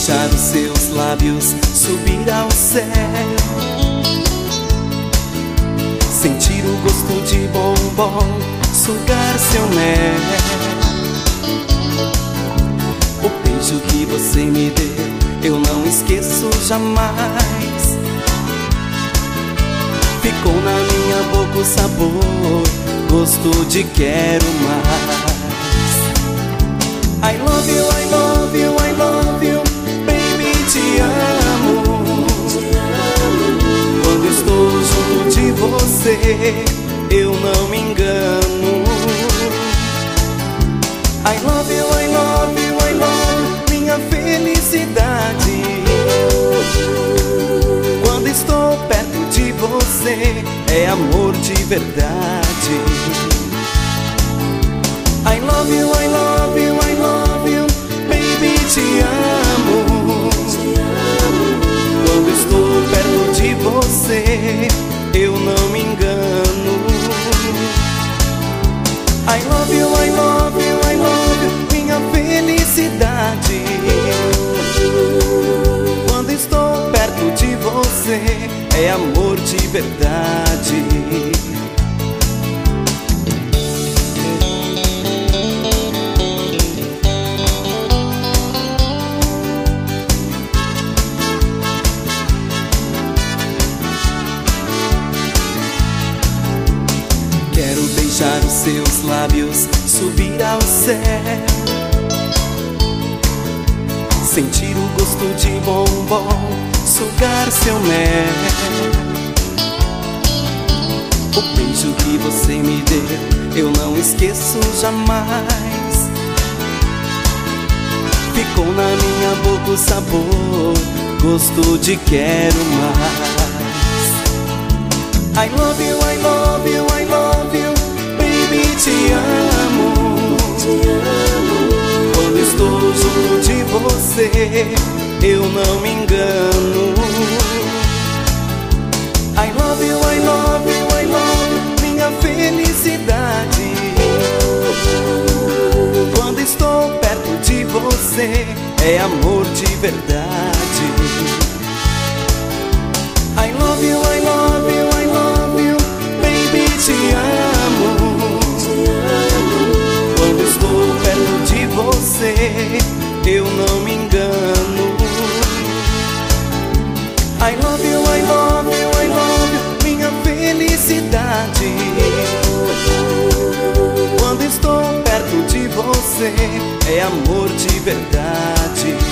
deixar os seus lábios subir ao céu, sentir o gosto de bombom, sugar seu mel. O beijo que você me deu eu não esqueço jamais. Ficou na minha boca o sabor, gosto de quero mais. I love you, I love you, I love you, baby, te amo. Quando estou junto de você, eu não me engano. I love you, I love you, I love you, minha felicidade. Quando estou perto de você, é amor de verdade. I love you, I love you, I love you, baby, te amo. Quando estou perto de você, eu não me engano. I love you, I love you, I love you, minha felicidade. Quando estou perto de você, é amor de verdade. Quero beijar os seus lábios, subir ao céu, sentir o gosto de bombom, sugar seu mel. O beijo que você me deu eu não esqueço jamais. Ficou na minha boca o sabor, gosto de quero mais. I love you, I love you, I love you, baby, te amo. Quando estou junto de você, eu não me engano. I love you, I love you, I love you, minha felicidade. Quando estou perto de você, é amor de verdade. I love you, I love you, I love you, baby, te amo. Quando estou perto de você, eu não me engano. I love you, I love you, I love you, minha felicidade. Quando estou perto de você, é amor de verdade.